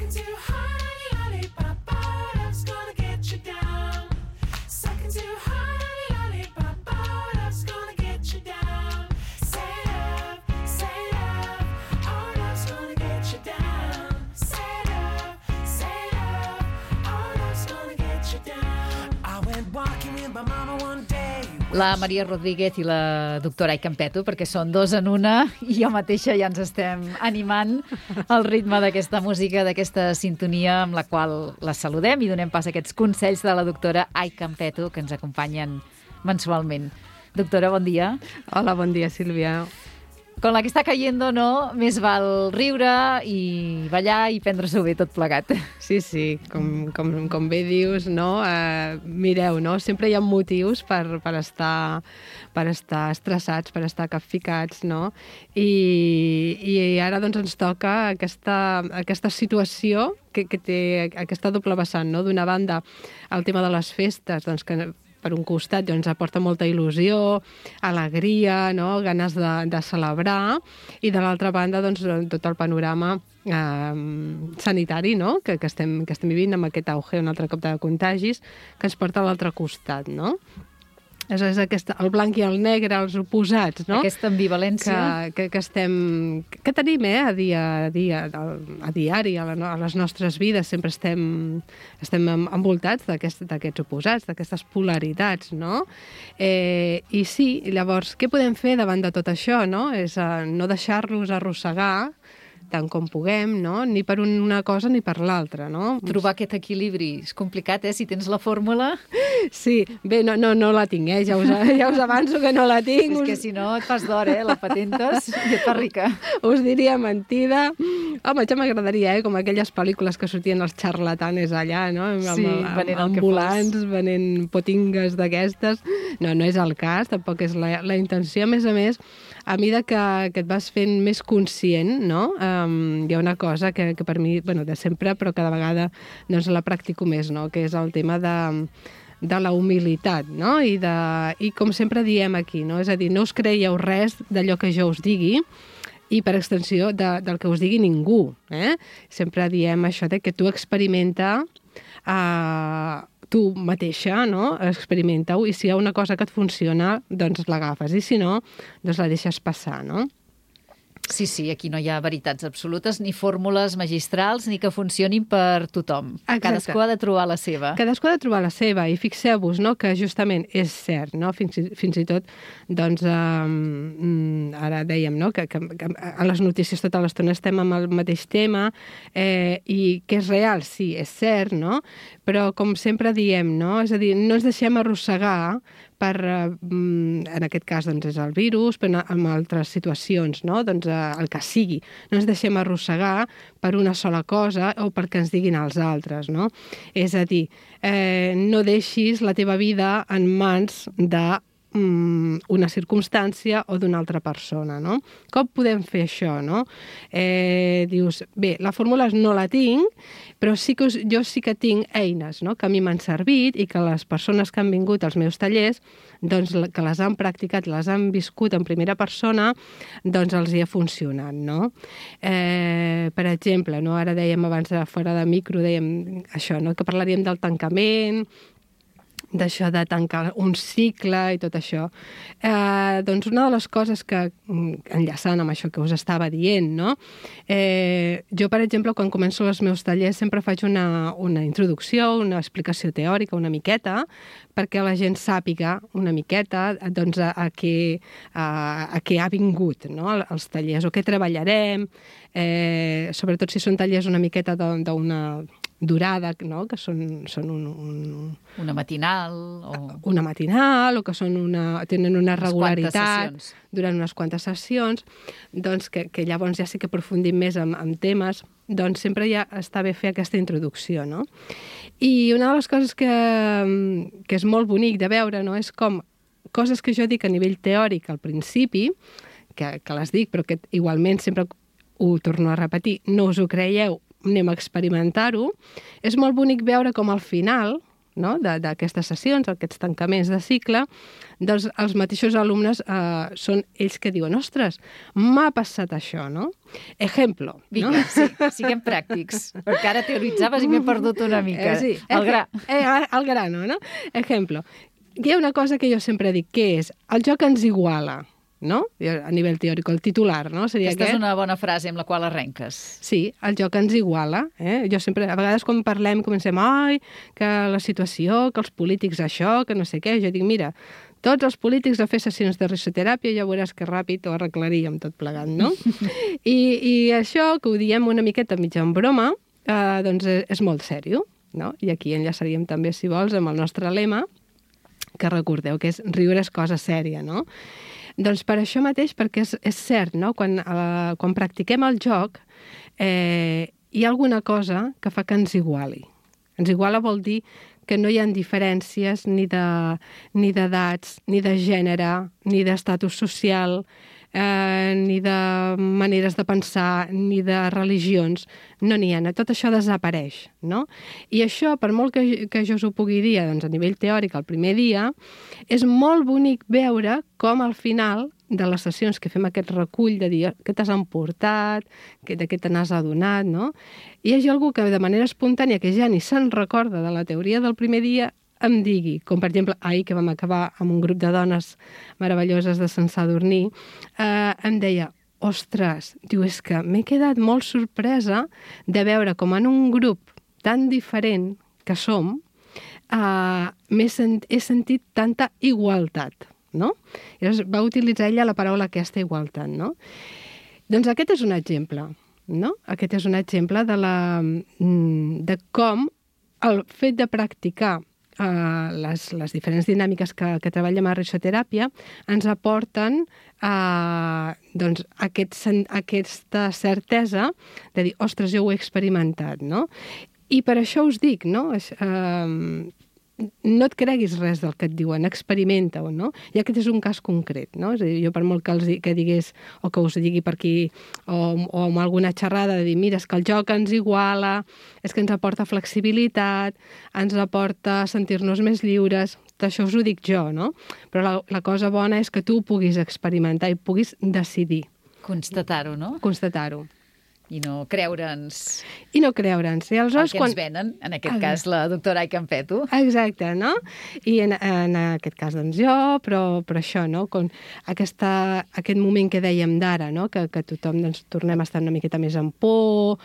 Sucking too hard on your lollipop, love's gonna get you down. Sucking too hard on your lollipop, love's gonna get you down. Say love, oh, love's gonna get you down. Say love, oh, love's gonna get you down. I went walking with my mama one day. La Maria Rodríguez i la doctora Ai Campeto, perquè són dos en una, i jo mateixa ja ens estem animant al ritme d'aquesta música, d'aquesta sintonia amb la qual la saludem i donem pas a aquests consells de la doctora Ai Campeto, que ens acompanyen mensualment. Doctora, bon dia. Hola, bon dia, Sílvia. Con la que està cayendo, no? Més val riure i ballar i prendre-s'ho bé tot plegat. Sí, com bé dius, no? Mireu, no? Sempre hi ha motius per estar estressats, per estar capficats, no? I ara doncs ens toca aquesta situació que té aquesta doble vessant, no? D'una banda, el tema de les festes, doncs que per un costat doncs, aporta molta il·lusió, alegria, no? Ganes de celebrar, i de l'altra banda doncs, tot el panorama sanitari, no? que estem vivint amb aquest auge un altre cop de contagis que ens porta a l'altre costat, no? És el blanc i el negre, els oposats, no? Aquesta ambivalència que tenim a diari, a les nostres vides, sempre estem envoltats d'aquests oposats, d'aquestes polaritats, no? I sí, llavors, què podem fer davant de tot això, no? És no deixar-los arrossegar tant com puguem, no? Ni per una cosa ni per l'altra, no? Trobar aquest equilibri és complicat, si tens la fórmula. Sí, bé, no la tinc, ja us avanço que no la tinc. És que si no et fas d'hora, la patentes i et fa rica. Us diria mentida. Home, ja m'agradaria, com aquelles pel·lícules que sortien els xarlatanes allà, no? Sí, venent el que ambulants, venent potingues d'aquestes. No és el cas, tampoc és la intenció. A més, a mesura que et vas fent més conscient, no? Hi ha una cosa que per mi, de sempre, però cada vegada doncs, la practico més, no? Que és el tema de la humilitat, no? I com sempre diem aquí, no? És a dir, no us creieu res d'allò que jo us digui, i per extensió del que us digui ningú. Sempre diem això de que tu experimenta tu mateixa, no? Experimenta-ho, i si hi ha una cosa que et funciona, doncs l'agafes, i si no, doncs la deixes passar, no? Sí, aquí no hi ha veritats absolutes, ni fórmules magistrals, ni que funcionin per tothom. Exacte. Cadascú ha de trobar la seva. Cadascú ha de trobar la seva, i fixeu-vos, no?, que justament és cert, no?, fins i tot, doncs, ara dèiem, no?, que a les notícies tota l'estona estem amb el mateix tema, i que és real, sí, és cert, no?, però com sempre diem, no?, és a dir, no ens deixem arrossegar per, en aquest cas, doncs, és el virus, però en altres situacions, no?, doncs, el que sigui. No ens deixem arrossegar per una sola cosa o perquè ens diguin els altres, no? És a dir, no deixis la teva vida en mans de una circumstància o d'una altra persona, no? Com podem fer això, no? Dius, bé, la fórmula no la tinc, però jo sí que tinc eines, no?, que a mi m'han servit i que les persones que han vingut als meus tallers, doncs, que les han practicat, les han viscut en primera persona, doncs els hi ha funcionat, no? Per exemple, no?, ara dèiem abans de fora de micro, dèiem això, no?, que parlaríem del tancament, d'això de tancar un cicle i tot això. Doncs una de les coses que, enllaçant amb això que us estava dient, no? Jo, per exemple, quan començo els meus tallers sempre faig una introducció, una explicació teòrica, una miqueta, perquè la gent sàpiga una miqueta doncs, a què ha vingut, no?, els tallers, o què treballarem, sobretot si són tallers una miqueta d'una durada, no?, que són una matinal o que tenen una regularitat durant unes quantes sessions, doncs que llavors ja sí que aprofundim més en temes, doncs sempre ja està bé fer aquesta introducció, no? I una de les coses que és molt bonic de veure, no?, és com coses que jo dic a nivell teòric al principi, que les dic, però que igualment sempre ho torno a repetir, no us ho creieu, anem a experimentar-ho, és molt bonic veure com al final, no? D'aquestes sessions, aquests tancaments de cicle, doncs els mateixos alumnes són ells que diuen ostres, m'ha passat això, no? Ejemplo. Vinga, no? sí, siguem pràctics, perquè ara teoritzaves i m'he perdut una mica. Sí. El gra. El grano, no? Ejemplo. Hi ha una cosa que jo sempre dic, que és el joc ens iguala, no? A nivell teòric, el titular, no? Seria Aquesta és una bona frase amb la qual arrenques. Sí, el joc ens iguala. Jo sempre, a vegades quan parlem, comencem, que la situació, que els polítics això, que no sé què. Jo dic, mira, tots els polítics a fer sessions de risoteràpia, ja veuràs que ràpid ho arreglaríem tot plegat, no? I això, que ho diem una miqueta mitja en broma, doncs és molt sèrio, no? I aquí enllaçaríem també, si vols, amb el nostre lema, que recordeu que és riure és cosa sèria, no? Doncs per això mateix, perquè és cert, no? Quan practiquem el joc, hi ha alguna cosa que fa que ens iguali. Ens iguala vol dir que no hi ha diferències ni d'edats, ni de gènere, ni d'estatus social, ni de maneres de pensar, ni de religions. No n'hi ha. Tot això desapareix, no? I això, per molt que jo us ho pugui dir doncs, a nivell teòric el primer dia, és molt bonic veure com al final de les sessions que fem aquest recull de dir què t'has emportat, de què te n'has adonat, no? Hi hagi algú que de manera espontània, que ja ni se'n recorda de la teoria del primer dia, em digui, com per exemple ahir que vam acabar amb un grup de dones meravelloses de Sant Sadurní, em deia, ostres, diu, és que m'he quedat molt sorpresa de veure com en un grup tan diferent que som, he sentit tanta igualtat, no? I llavors va utilitzar ella la paraula aquesta igualtat, no? Doncs aquest és un exemple, no? Aquest és un exemple de com el fet de practicar les diferents dinàmiques que treballem a risoteràpia ens aporten doncs, aquesta certesa de dir, ostres, jo ho he experimentat, no? I per això us dic, no? No et creguis res del que et diuen, experimenta-ho, no? I aquest és un cas concret, no? És a dir, jo per molt que digués, o que us digui per aquí, o amb alguna xerrada de dir, mira, és que el joc ens iguala, és que ens aporta flexibilitat, ens aporta sentir-nos més lliures, tot això us ho dic jo, no? Però la cosa bona és que tu ho puguis experimentar i puguis decidir. Constatar-ho, no? Constatar-ho. I no creure'ns I no creure'ns. I el que ens venen, en aquest cas la doctora Ai Campeto. Exacte, no? I en aquest cas doncs jo, però això, no? Com aquest moment que dèiem d'ara, no? Que tothom doncs, tornem a estar una miqueta més en por.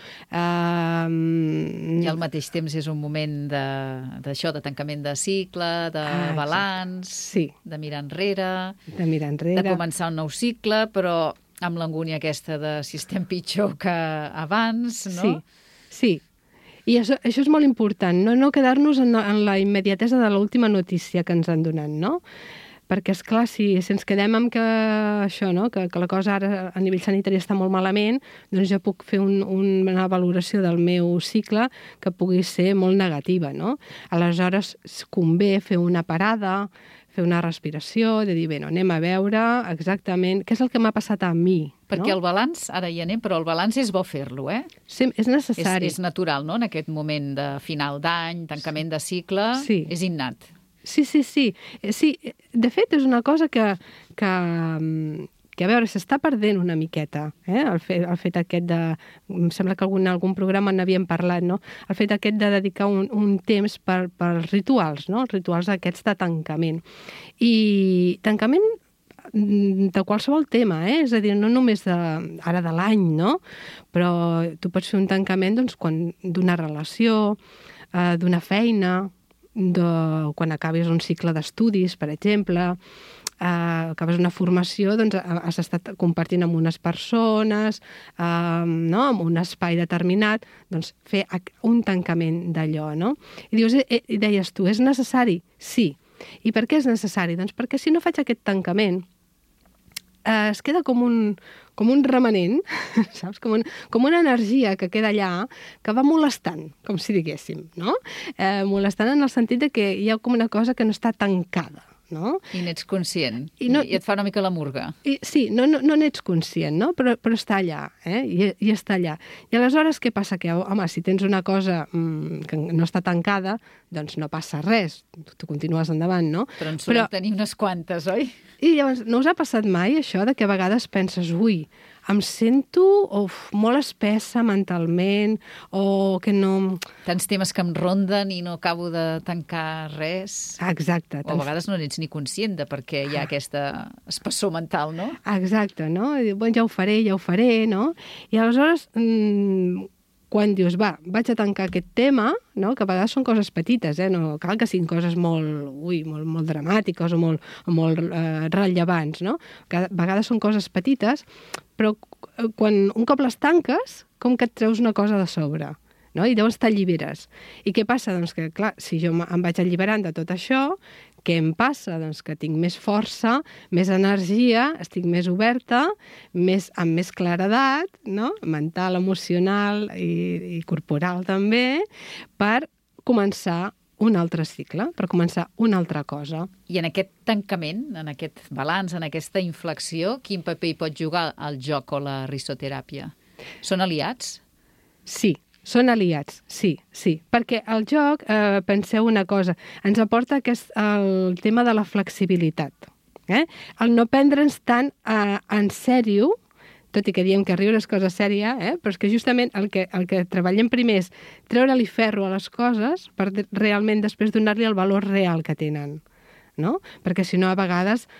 I al mateix temps és un moment d'això, de tancament de cicle, de balanç, sí. de mirar enrere, de començar un nou cicle, però amb l'angúnia aquesta de si estem pitjor que abans, no? Sí. I això és molt important, no quedar-nos en la immediatesa de l'última notícia que ens han donat, no? Perquè, esclar, si ens quedem amb que això, no? Que la cosa ara a nivell sanitari està molt malament, doncs jo puc fer una valoració del meu cicle que pugui ser molt negativa, no? Aleshores, convé fer una parada, fer una respiració, de dir, bé, no, anem a veure exactament què és el que m'ha passat a mi. Perquè el balanç, ara hi anem, però el balanç és bo fer-lo, eh? Sí, és necessari. És natural, no?, en aquest moment de final d'any, tancament de cicle, és innat. Sí. De fet, és una cosa que a veure, s'està perdent una miqueta, el fet aquest de... Em sembla que en algun programa n'havíem parlat, no? El fet aquest de dedicar un temps pels rituals, no? Els rituals aquests de tancament. I tancament de qualsevol tema, és a dir, no només ara de l'any, no? Però tu pots fer un tancament doncs, d'una relació, d'una feina, quan acabis un cicle d'estudis, per exemple, acabes una formació, doncs has estat compartint amb unes persones, no? Amb un espai determinat, doncs fer un tancament d'allò, no? I deies tu, és necessari? Sí. I per què és necessari? Doncs perquè si no faig aquest tancament, es queda com un remanent, saps? Com una energia que queda allà, que va molestant, com si diguéssim, no? Molestant en el sentit de que hi ha com una cosa que no està tancada, no? I n'ets conscient. I no- I et fa una mica la murga. Sí, no n'ets conscient, no? Però està allà, I està allà. I aleshores què passa? Que, home, si tens una cosa que no està tancada, doncs no passa res, tu continues endavant, no? Però en solem tenir unes quantes, oi? I llavors, no us ha passat mai això de que a vegades penses, ui, em sento molt espessa mentalment o que no... Tants temes que em ronden i no acabo de tancar res. Exacte. O a vegades no n'ets ni conscient de per què hi ha aquesta espessor mental, no? Exacte, no? I, bueno, ja ho faré, no? I aleshores, quan dius, va, vaig a tancar aquest tema, no? Que a vegades són coses petites, no cal que siguin coses molt dramàtiques o molt rellevants, no? Que a vegades són coses petites, però quan un cop les tanques, com que et treus una cosa de sobre, no? I llavors t'alliberes. I què passa? Doncs que, clar, si jo em vaig alliberant de tot això, què em passa? Doncs que tinc més força, més energia, estic més oberta, amb més claredat, no? Mental, emocional i corporal també, per començar un altre cicle, per començar una altra cosa. I en aquest tancament, en aquest balanç, en aquesta inflexió, quin paper hi pot jugar el joc o la risoteràpia? Són aliats? Sí, són aliats, sí. Perquè el joc, penseu una cosa, ens aporta el tema de la flexibilitat. El no prendre'ns tant en sèrio, tot i que diem que riure és cosa sèria, però és que justament el que treballem primer és treure-li ferro a les coses per realment després donar-li el valor real que tenen. No? Perquè si no a vegades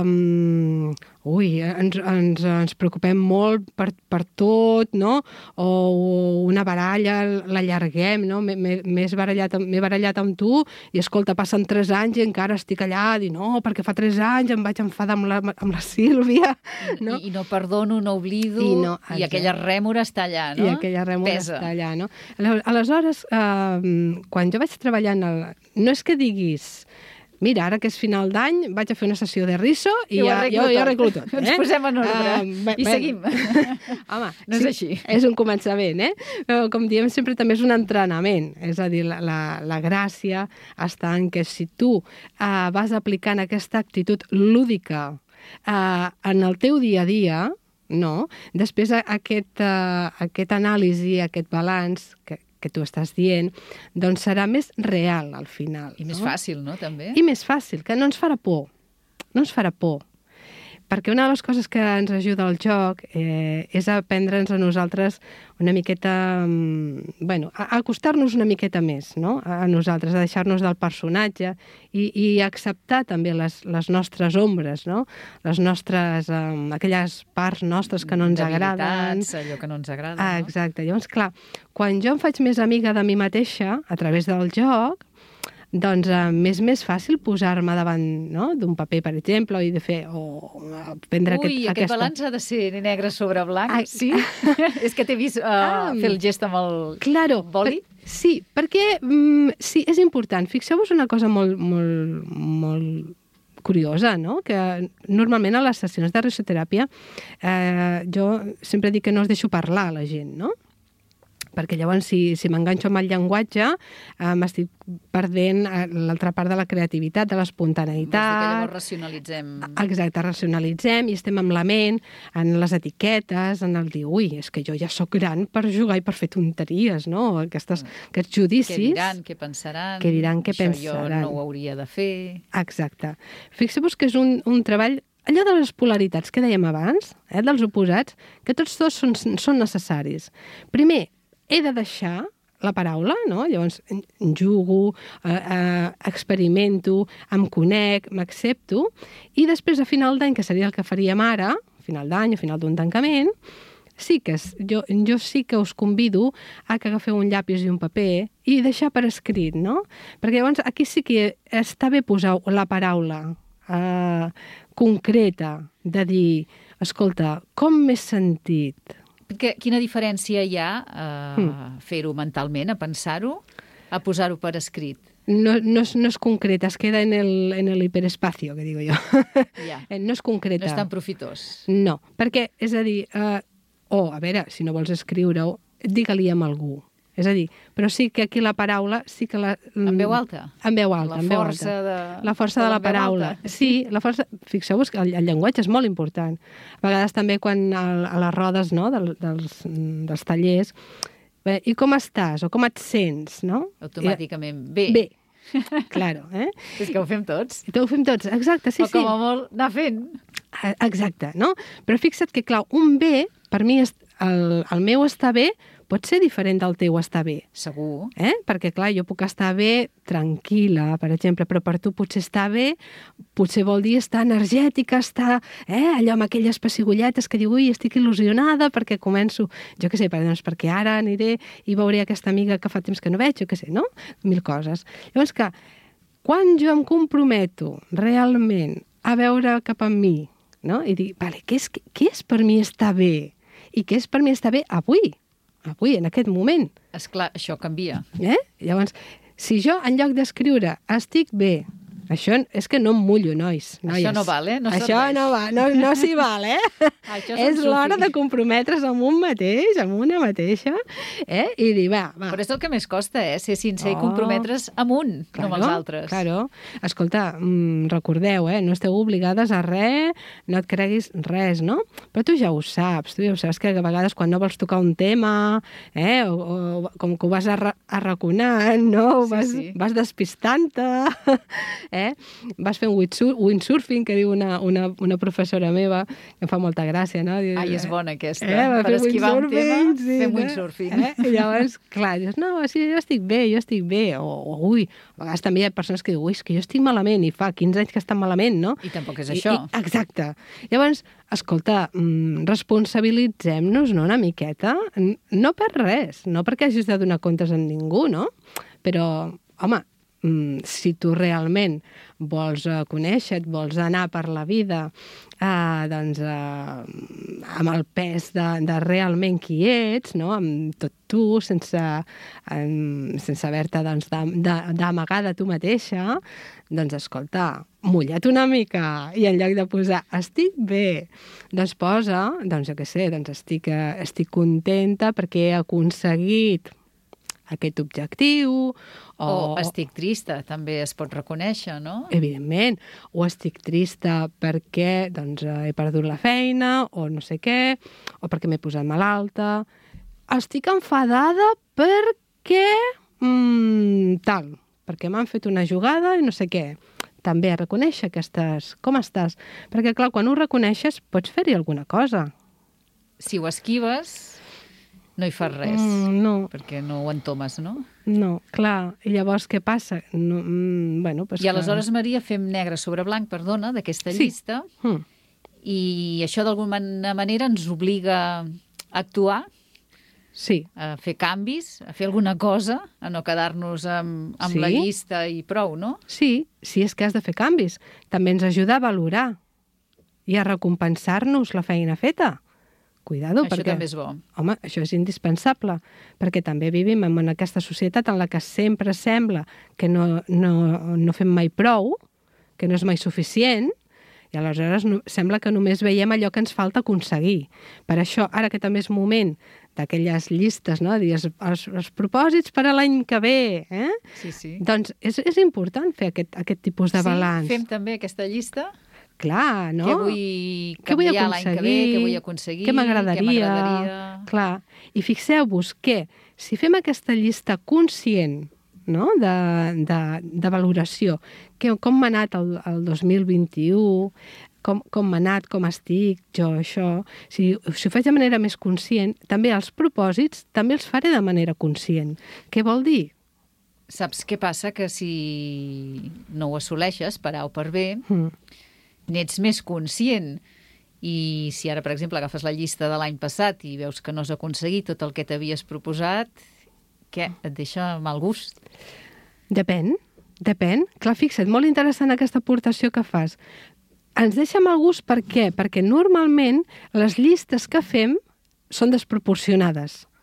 ens preocupem molt per tot, no? O una baralla l'allarguem, no? M'he barallat amb tu i escolta, passen 3 anys i encara estic allà a dir no, perquè fa 3 anys em vaig enfadar amb la Sílvia, no? I no perdono, no oblido, i aquella rèmora està allà, no? I aquella rèmora està allà, no? Aleshores, quan jo vaig treballar no és que diguis mira, ara que és final d'any, vaig a fer una sessió de riso i ja arreglo tot. Ens posem en ordre i seguim. Home, no és així. És un començament, Però, com diem sempre, també és un entrenament. És a dir, la gràcia està en que si tu vas aplicant aquesta actitud lúdica en el teu dia a dia, no? Després aquest anàlisi, aquest balanç que tu estàs dient, doncs serà més real al final. I més fàcil, no, també? I més fàcil, que no ens farà por. No ens farà por. Perquè una de les coses que ens ajuda al joc és aprendre'ns a nosaltres una miqueta... a acostar-nos una miqueta més, no? A nosaltres, a deixar-nos del personatge i acceptar també les nostres ombres, no? Les nostres... aquelles parts nostres que no ens agraden. Debilitats, allò que no ens agrada. No? Exacte. Llavors, clar, quan jo em faig més amiga de mi mateixa, a través del joc, doncs m'és més fàcil posar-me davant d'un paper, per exemple, i de fer prendre aquest balanç ha de ser negre sobre blanc, sí? És que t'he vist fer el gest amb el boli. Sí, perquè sí, és important. Fixeu-vos una cosa molt curiosa, no? Que normalment a les sessions de risoteràpia jo sempre dic que no els deixo parlar a la gent, no? Perquè llavors si m'enganxo amb el llenguatge m'estic perdent l'altra part de la creativitat, de l'espontaneïtat. Vols dir que llavors racionalitzem. Exacte, racionalitzem i estem amb la ment, en les etiquetes, en el dir, ui, és que jo ja sóc gran per jugar i per fer tonteries, no? Aquests judicis. Què diran, què pensaran? Què diran, què pensaran? Això jo no ho hauria de fer. Exacte. Fixeu-vos que és un treball allò de les polaritats que dèiem abans, dels oposats, que tots dos són necessaris. Primer, he de deixar la paraula, no? Llavors jugo, experimento, em conec, m'accepto, i després a final d'any, que seria el que faríem ara, a final d'any, a final d'un tancament, sí que jo sí que us convido a que agafeu un llapis i un paper i deixar per escrit, no? Perquè llavors aquí sí que està bé posar la paraula concreta, de dir, escolta, com m'he sentit? Quina diferència hi ha a fer-ho mentalment, a pensar-ho, a posar-ho per escrit? No es concreta, es queda en el hiperespacio, que digo jo. Ja. No és concreta. No és tan profitós. No, perquè, és a dir, a veure, si no vols escriure-ho, digue-li amb algú. És a dir, però sí que aquí la paraula sí que la... En veu alta? En veu alta, La en veu força alta. de... La força de la veu paraula. alta. Sí, la força... Fixeu-vos que el llenguatge és molt important. A vegades també quan a les rodes, no?, dels tallers, bé, i com estàs? O com et sents, no? Automàticament. Bé. Bé, claro, eh? És que ho fem tots. I ho fem tots, exacte, sí, O com a molt anar fent. Exacte, no? Però fixa't que, clar, un bé, per mi, el meu estar bé pot ser diferent del teu estar bé. Segur. Perquè, clar, jo puc estar bé tranquil·la, per exemple, però per tu potser estar bé potser vol dir estar energètica, estar allò amb aquelles pessigolletes que diu, ui, estic il·lusionada perquè començo, jo què sé, perquè ara aniré i veuré aquesta amiga que fa temps que no veig, jo què sé, no? 1000 coses. Llavors que, quan jo em comprometo realment a veure cap a mi, no? I dir, vale, què és per mi estar bé? I què és per mi estar bé avui, en aquest moment? Esclar, això canvia. Llavors, si jo, en lloc d'escriure estic bé, això és que no em mullo, noies. Això no val, No això serveix. no va, no s'hi val, Això és són l'hora sufi. de comprometre's amb un mateix, amb una mateixa, i dir, va. Però és el que més costa, ser sincer i comprometre's amb un, no amb els altres. Claro. Escolta, recordeu, no esteu obligades a res, no et creguis res, no? Però tu ja ho saps, que a vegades quan no vols tocar un tema, o com que ho vas arraconant, no? Sí. Vas despistant-te, vas fer un windsurfing, que diu una professora meva, que em fa molta gràcia, no? Diu, Ai, és bona aquesta. va Per fer esquivar un tema, sí, fem no? windsurfing. I llavors, clar, dius, no, sí, jo estic bé, o ui, a vegades també hi ha persones que diuen, ui, és que jo estic malament, i fa 15 anys que estan malament, no? I tampoc és això. Exacte. Llavors, escolta, responsabilitzem-nos, no?, una miqueta, no per res, no perquè hagis de donar comptes a ningú, no? Però, home, si tu realment vols conèixer, vols anar per la vida amb el pes de realment qui ets, no? Amb tot tu, sense haver-te d'amagar de tu mateixa, doncs escolta, mulla't una mica i en lloc de posar estic bé, doncs posa, doncs jo què sé, doncs estic contenta perquè he aconseguit aquest objectiu, O estic trista, també es pot reconèixer, no? Evidentment, o estic trista perquè doncs, he perdut la feina, o no sé què, o perquè m'he posat malalta. Estic enfadada perquè tal, perquè m'han fet una jugada i no sé què. També reconèixer que com estàs. Perquè, clar, quan ho reconeixes, pots fer-hi alguna cosa. Si ho esquives, no hi fas res. No. Perquè no ho entomes, no? No, clar. I llavors què passa? No, pues I aleshores, Maria, fem negre sobre blanc, perdona, d'aquesta llista, i això d'alguna manera ens obliga a actuar, sí. a fer canvis, a fer alguna cosa, a no quedar-nos amb la llista i prou, no? Sí, si és que has de fer canvis. També ens ajuda a valorar i a recompensar-nos la feina feta. Cuidado, això perquè... també és bo. Home, això és indispensable, perquè també vivim en aquesta societat en la que sempre sembla que no fem mai prou, que no és mai suficient, i aleshores sembla que només veiem allò que ens falta aconseguir. Per això, ara que també és moment d'aquelles llistes, no? Els propòsits per a l'any que ve, Sí. Doncs és important fer aquest tipus de balanç. Sí, fem també aquesta llista. Clar, no? Què vull canviar l'any que ve, què vull aconseguir, què m'agradaria. Clar. I fixeu-vos que si fem aquesta llista conscient, no?, de valoració, com m'ha anat el 2021, com m'ha anat, com estic, jo, això... Si ho faig de manera més conscient, també els propòsits també els faré de manera conscient. Què vol dir? Saps què passa? Que si no ho assoleixes, per A o per B, n'ets més conscient. I si ara, per exemple, agafes la llista de l'any passat i veus que no has aconseguit tot el que t'havies proposat, què? Et deixa mal gust? Depèn. Clar, fixa't, molt interessant aquesta aportació que fas. Ens deixa mal gust per què? Perquè normalment les llistes que fem són desproporcionades.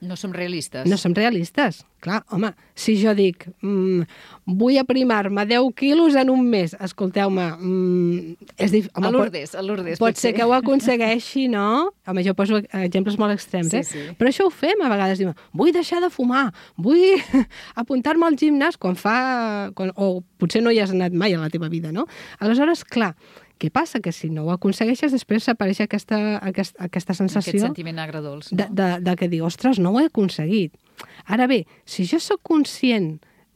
No som realistes. No som realistes. Clar, home, si jo dic vull aprimar-me 10 quilos en un mes, escolteu-me, home, A Lourdes, pot ser que ho aconsegueixi, no? Home, jo poso exemples molt extrems, Sí. Però això ho fem a vegades. Diuen, vull deixar de fumar, vull apuntar-me al gimnàs o potser no hi has anat mai a la teva vida, no? Aleshores, clar, què passa? Que si no ho aconsegueixes, després apareix aquesta sensació... Aquest sentiment agredolç, no? De que dic, ostres, no ho he aconseguit. Ara bé, si jo sóc conscient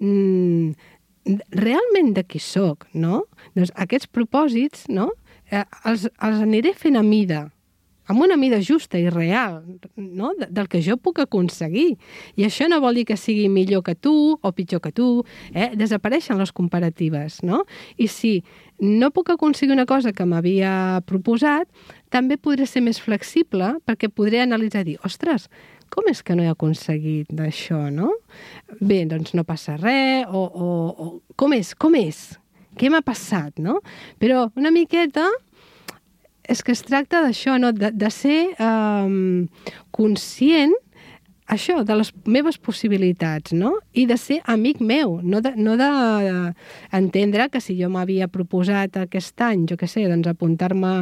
realment de qui sóc, no? Doncs aquests propòsits, no? Els aniré fent a mida, amb una mida justa i real, no? Del que jo puc aconseguir. I això no vol dir que sigui millor que tu o pitjor que tu. Desapareixen les comparatives, no? I si no puc aconseguir una cosa que m'havia proposat, també podré ser més flexible perquè podré analitzar i dir, ostres, com és que no he aconseguit d'això, no? Bé, doncs no passa res, o com és? Què m'ha passat, no? Però una miqueta és que es tracta d'això, no? De ser conscient això, de les meves possibilitats, no? I de ser amic meu, no d'entendre que si jo m'havia proposat aquest any, jo què sé, doncs apuntar-me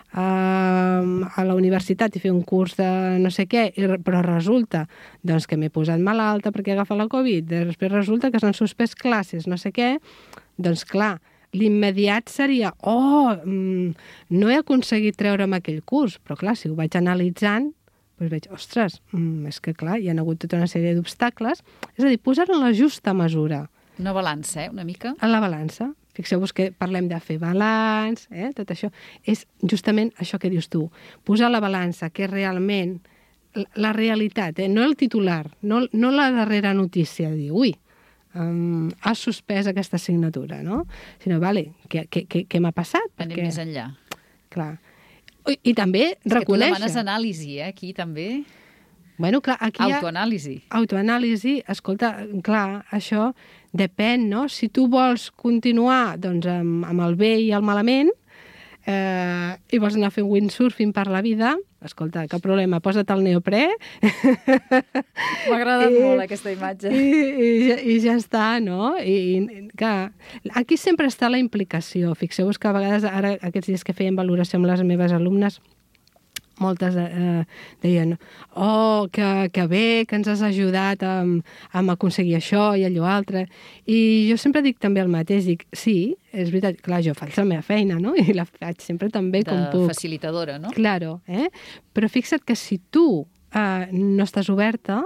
a la universitat i fer un curs de no sé què, però resulta doncs, que m'he posat malalta perquè he agafat la Covid, després resulta que s'han suspès classes, no sé què, doncs clar, l'immediat seria, no he aconseguit treure'm aquell curs, però clar, si ho vaig analitzant, doncs veig, ostres, és que clar, hi ha hagut tota una sèrie d'obstacles. És a dir, posar-ho en la justa mesura. Una balança, una mica? En la balança. Fixeu-vos que parlem de fer balanç, tot això. És justament això que dius tu. Posar la balança, que és realment la realitat, no el titular, no la darrera notícia, de dir, ui, has suspès aquesta assignatura, no? Sinó, vale, què m'ha passat? Anem més enllà. Clar. I també reconèixer... Que tu demanes anàlisi, aquí també. Bueno, clar, aquí Autoanàlisi. Autoanàlisi, escolta, clar, això depèn, no? Si tu vols continuar doncs, amb el bé i el malament i vols anar fent windsurfing per la vida, escolta, cap problema, posa't el neoprè. M'ha agradat molt aquesta imatge. I ja està, no? I clar, aquí sempre està la implicació. Fixeu-vos que a vegades, ara, aquests dies que feien valoració amb les meves alumnes, moltes deien, que bé, que ens has ajudat a aconseguir això i allò altre. I jo sempre dic també el mateix, dic, sí, és veritat, clar, jo faig la meva feina, no? I la faig sempre també com puc. De facilitadora, no? Claro, però fixa't que si tu no estàs oberta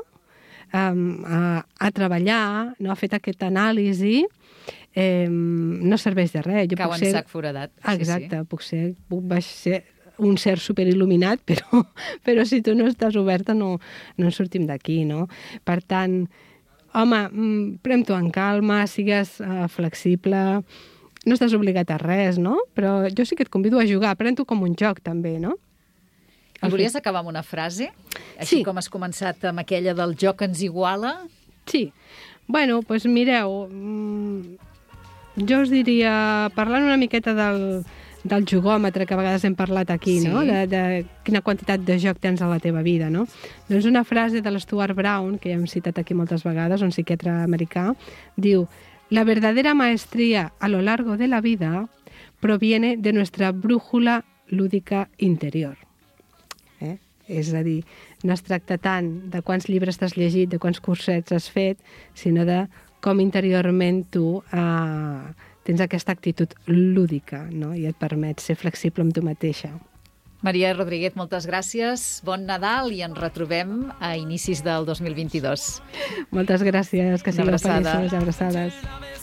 a treballar, no ha fet aquesta anàlisi, no serveix de res. Cau en sac foradat. Exacte, vaig ser un cert superil·luminat, però si tu no estàs oberta no en sortim d'aquí, no? Per tant, home, pren-t'ho en calma, sigues flexible, no estàs obligat a res, no? Però jo sí que et convido a jugar, pren-t'ho com un joc també, no? I volies acabar amb una frase? Així Sí. com has començat amb aquella del joc ens iguala? Sí. Bueno, doncs mireu, jo us diria, parlant una miqueta del jugòmetre que a vegades hem parlat aquí, Sí. no? De quina quantitat de joc tens a la teva vida, no? Doncs una frase de l'Stuart Brown, que ja hem citat aquí moltes vegades, un psiquiatre americà, diu: la verdadera maestría a lo largo de la vida proviene de nuestra brújula lúdica interior. És a dir, no es tracta tant de quants llibres t'has llegit, de quants cursets has fet, sinó de com interiorment tu tens aquesta actitud lúdica, no? I et permet ser flexible amb tu mateixa. Maria Rodríguez, moltes gràcies. Bon Nadal i ens retrobem a inicis del 2022. Moltes gràcies, que Una sigueu abraçada. feliços, abraçades.